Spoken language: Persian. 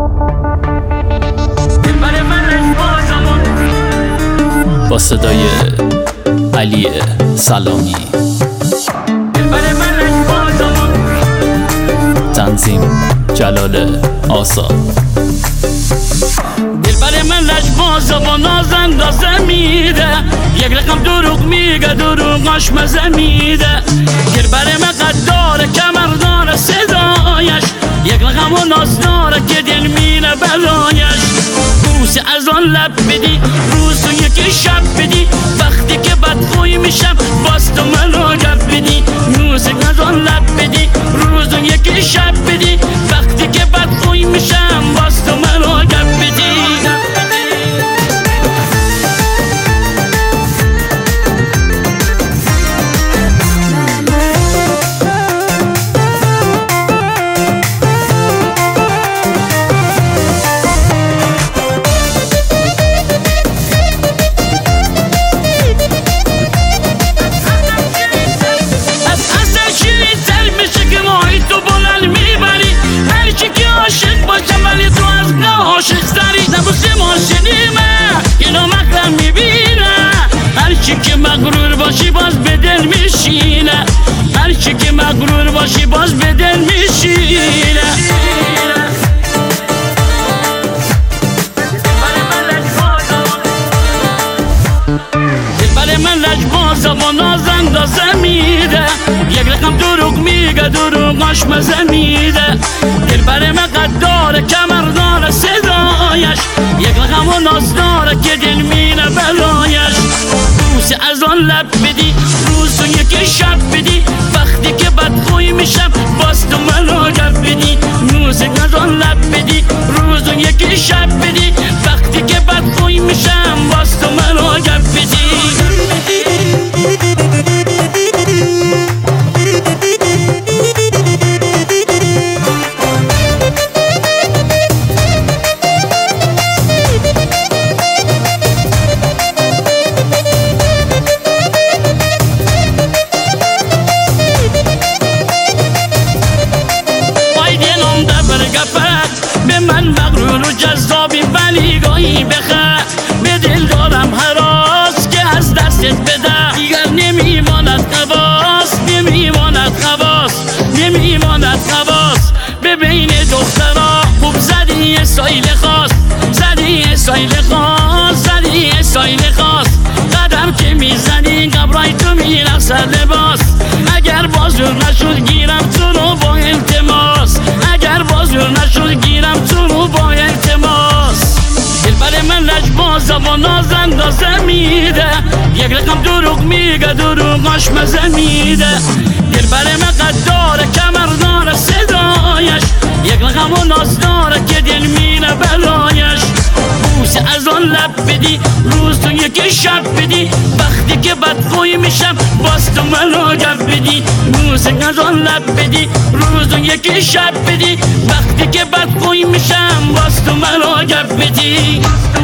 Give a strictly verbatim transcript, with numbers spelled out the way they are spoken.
با صدای علی سلامی، تنظیم جلال آساد. دلبر من لجبازه و نازندازه میده، یک رقم دروغ میگه دروغاش مزه میده. دلبر من قداره کمرداره صدایش، یک رقم و ناز داره که دل میره برایش. بوسه از آن لب بدی روز و یکی شب بدی، وقتی که بدخوی میشم باز تو منو گپ بدی. بوسه از آن لب بدی روز و یکی شب بدی، وقتی که بدخوی میشم باز تو منو گپ بدی. هرچی که مغرور باشی باز به دل میشینه، هرچی که مغرور باشی باز به دل میشینه. دلبر من لجبازه و نازندازه میده، یک رقم دروغ میگه دروغاش مزه میده. دلبر من قداره کمرداره صدایش، یک رقم و ناز داره که دل میره برایش. بوسه از آن لب بدی روز و یکی شب بدی، وقتی که بدخوی میشم باز تو منو گپ بدی. بوسه از آن لب بدی روز و یکی شب بدی، وقتی که بدخوی میشم باز تو منو گپ بدی. به من مغرور و جذابی ولی گاهی بخه، به دل دارم هراس که از دستت بده. دیگر نمیماند خواست نمیماند خواست نمیماند خواست. به بین دخترها خوب زدی سایل خواست، زدی سایل خواست زدی سایل خواست. قدم که میزنی قبرای تو میرقصد لباس، اگر بازور نشد گیرم تو رو با التماس، اگر بازور نشد گیرم تو رو با التماس. دلبر من لجبازه و نازندازه میده، یک رقم دروغ میگه دروغاش مزه میده. دلبر من قداره کمرداره صدایش، یک رقم و ناز داره که دل میره برایش. بوسه از آن لب بدی روز تو یکی شب بدی، وقتی که بدخوی میشم باز تو منو گپ بدی. بوسه از آن لب بدی روز تو یکی شب بدی، وقتی که بدخوی میشم باز تو منو گپ بدی.